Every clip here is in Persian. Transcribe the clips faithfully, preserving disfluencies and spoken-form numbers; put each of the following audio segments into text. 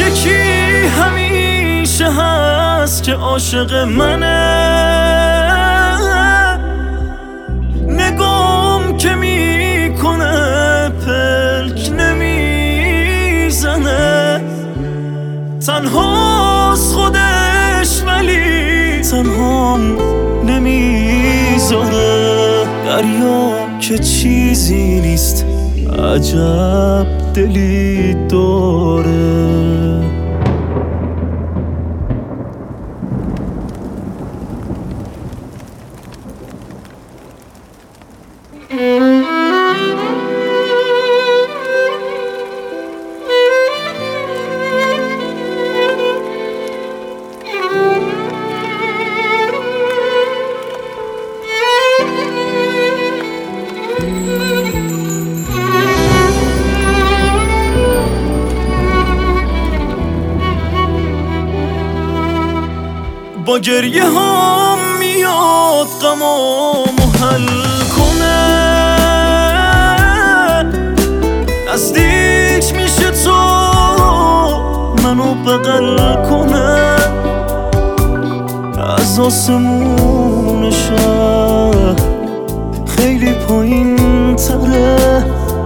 یکی همیشه هست که عاشق منه، نگام که میکنه پلک نمیزنه، تنهاست خودش ولی تنهام نمیذاره. دریا که چیزی نیست عجب دلی داره. با گریه هم میاد غمامو حل کنه، نزدیک میشه تو منو بغل کنه، از آسمون شهر خیلی پایین تره،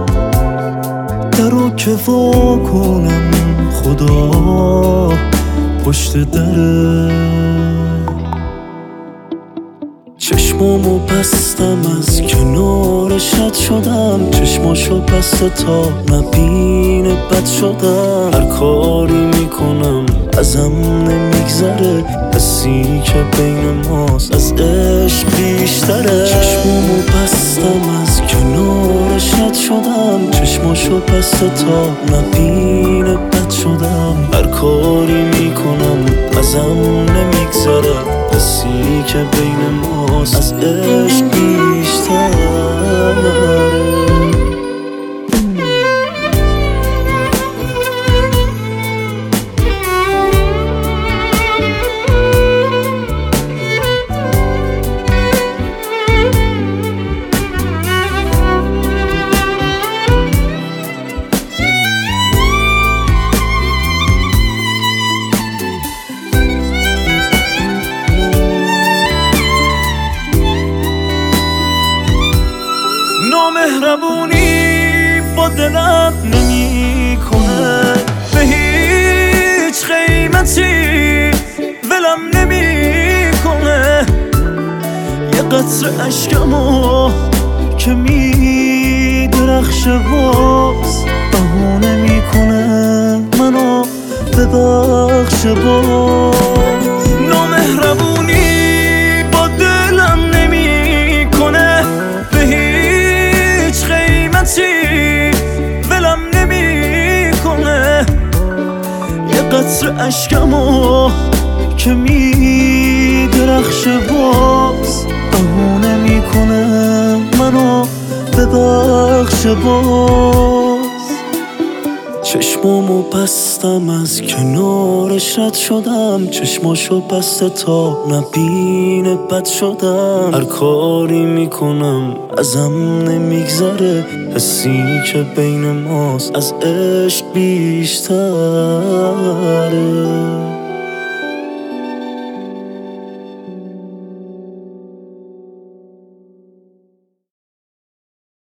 درو که وا کنم خدا پشت دره. چشمامو بستم از کنارش رد شدم، چشماشو بسته تا نبینه بد شدم، هر کاری میکنم ازم نمیگذره، حسی که بین ماست از عشق بیشتره. چشمامو بستم از کنارش رد شدم، چشماشو بسته تا نبینه بد شدم، هر کاری میکنم ازم نمیگذره، حسی که بین ماست از عشق بیشتره. نامهربونی با دلم نمی کنه، به هیچ قیمتی ولم نمی کنه، یه قطره اشکمو که می درخشه باز بهونه می کنه منو ببخشه باز. نامهربونی با دلم نمی کنه، به هیچ قیمتی ولم نمی کنه، یه قطره اشکمو که می درخشه باز بهونه می کنه منو ببخشه باز. چشمامو بستم از کنارش رد شدم، چشماشو بسته تا نبینه بد شدم، هر کاری میکنم ازم نمیگذره، حسی که بین ماست از عشق بیشتره.